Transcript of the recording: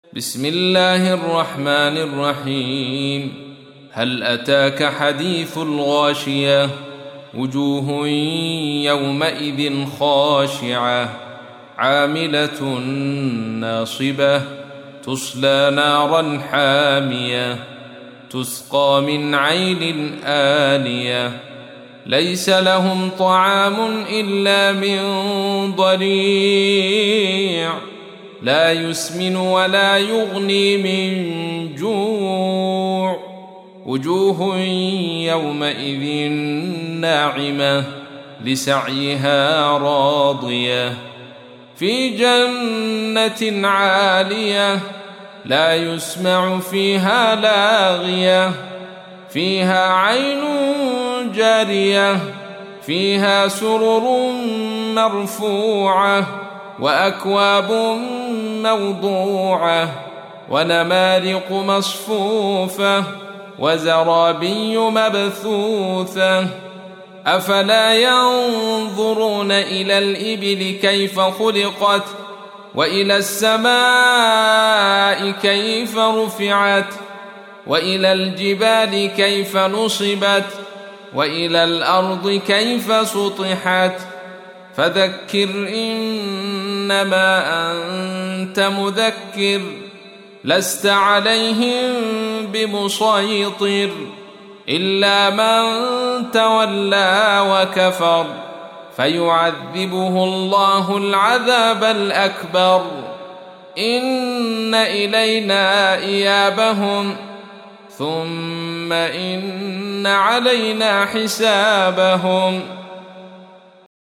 بسم الله الرحمن الرحيم. هل أتاك حديث الغاشية؟ وجوه يومئذ خاشعة عاملة ناصبة تصلى نارا حامية تسقى من عين آنية ليس لهم طعام إلا من ضريع لا يسمن ولا يغني من جوع وجوه يومئذ ناعمة لسعيها راضية في جنة عالية لا يسمع فيها لاغية فيها عين جارية فيها سرر مرفوعة وأكواب موضوعة ونمارق مصفوفة وزرابي مبثوثة أفلا ينظرون إلى الإبل كيف خلقت وإلى السماء كيف رفعت وإلى الجبال كيف نصبت وإلى الأرض كيف سطحت فذكر إنما أنت مذكر لست عليهم بمسيطر إلا من تولى وكفر فيعذبه الله العذاب الأكبر إن إلينا إيابهم ثم إن علينا حسابهم